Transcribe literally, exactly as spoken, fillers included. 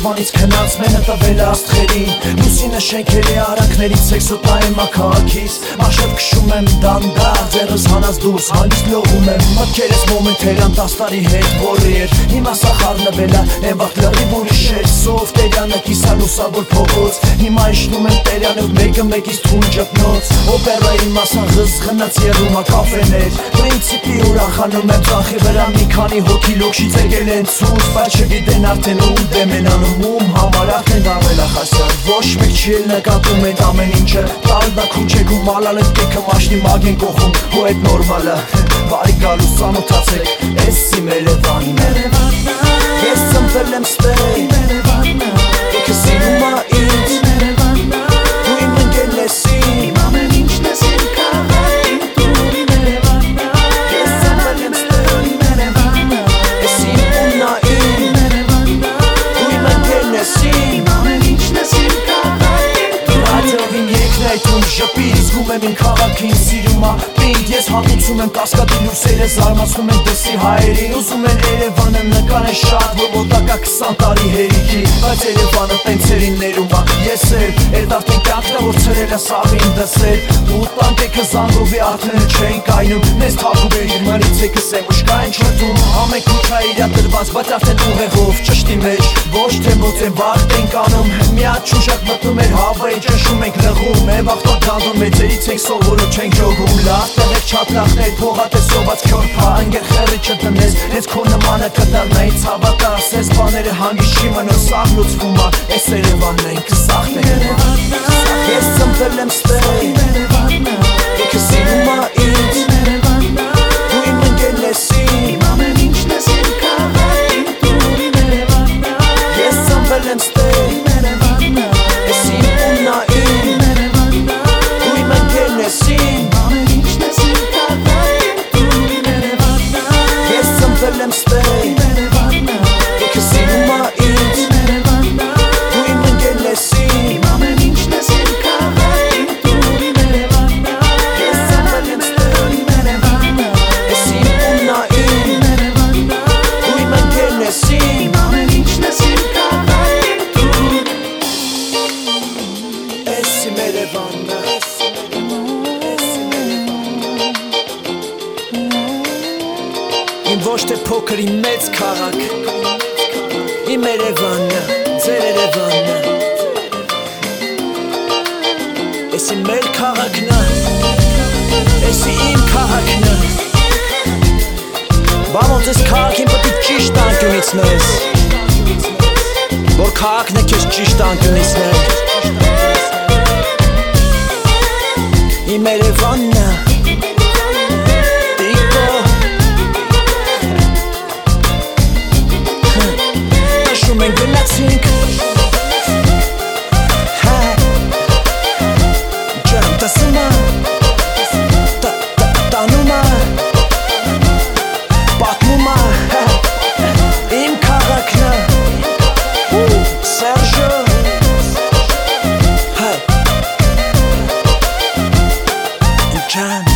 Երևանից քնած մենը տվել աստղերին, լուսինը շենքերի արանքներից էքսոտնային մաքաղաքից, մաշև քշում եմ դանդաղ, ձեռս հանած դուրս հանգիստ լողում եմ, մտքերս մոմենտերան տասնարի հետ որի էր, հիմա սա խառնվել է, էվաղ լրիվ ուրիշ էր, սով տերյանը կիսա լուսավոր փողոց, հիմա իջնում եմ տերյանը մեկը մեկից թուն ջպնոց, օպերայի մասան ղզղնած եղում ա կաֆեներ, պրինցիպի ուրախանում եմ ծախի վրա մի քանի հոգի լոքշից եկել են ցույց, բայց չգիտեն արդեն ում դեմ են անում, ում համար արդեն դարվել ա խասյալ, ոչ մեկ չի էլ նկատում այդ ամեն ինչը, տալդա քուչեք ու մալալ այդ կեքը մաշնի մագ են կողում, ու այդ նորմալը, բարի գալու սանոթացեք, էս իմ Երևանն ա, ես ծնվել եմ ստեղ, կեքը սիրում ա ինձ, դու իմ ընկերն ես իմ, իմ ամեն ինչն ես իմ քաղաքին, դու իմ Երևանն ա, ես ծնվել եմ ստեղ, իմ Երևանն ա, ես իմ տունն ա իմ, դու իմ ընկերն ես իմ, ամեն ինչն ես իմ քաղաքին, դու իմ երկնայթում ժպի, զգում եմ իմ քաղաքին, սիրում ա պինդ, ես հատուցում եմ կասկադի լուսերը, զարմացնում եմ դսի հայերին, ուզում են Երևանը նկարեն շատ, որ մոտակա քսան տարի հերիքի, բայց Երևանը տենցերին ներում ա, ես էլ, էդ արդեն կյանքն ա, որ ցրել ա սաղին դսել, ու տանկեքը զանգովի արդները չէին կայնում, մեզ թակում էր իմարից եկս եմ ուշկային չրտում, ամեն քուչա իրա տրված, բայց արդեն ուղեղով ճշտի մեջ, ոչ թե ոնց են վաղտ ենք անում, միատ չուշակ մտնում էր հավը, ճնշում ենք լղում, է վաղտոր դանդում մեծերից ենք սովորում չենք ջոգում, լավ տեղեք չապլախներ, փողատես սոված քյորփա, անգեր խեղի չտնես, հենց քո նմանը կդառնայից հավատա, ասես բաները հանգիստ չի մնում, սաղ լուծվում ա, էս Երևանն է ինքը սաղն է ես ծնվել եմ ստեղ, ինքը սիրում ա ինձ, դու իմ ընկերն ես իմ, իմ ամեն ինչն ես իմ քաղաքին, դու իմ Երևանն ա, ես ծնվել եմ ստեղ, ես իմ տունն ա իմ, դու իմ ընկերն ես իմ, ամեն ինչն ես իմ քաղաքին, դու իմ Երևանն ա, ես ծնվել եմ ստեղ, ինքը սիրում ա ինձ, դու իմ ընկերն ես իմ, ամեն ինչն ես իմ քաղաքին, դու իմ Երևանն ա, ես ծնվել եմ ստեղ, ես իմ տունն ա իմ, դու իմ ընկերն ես իմ, ամեն ինչն ես իմ քաղաքին, դու ես իմ Երևանն ա, իմ ոչ թե փոքր իմ մեծ քաղաք, իմ Երևանն ա, ձեր Երևանն ա, էս իմ մեր քաղաքն ա, էս իմ քաղաքն ա, բա ոնց ես քաղաքին պետք է ճիշտ անկյունիցնես, որ քաղաքն է քեզ ճիշտ անկյունիցնել, իմ Երևանն ա, մենք գնացինք ջան տասում ա տանում ա պատմում ա իմ քաղաքն ա Սերժը ջան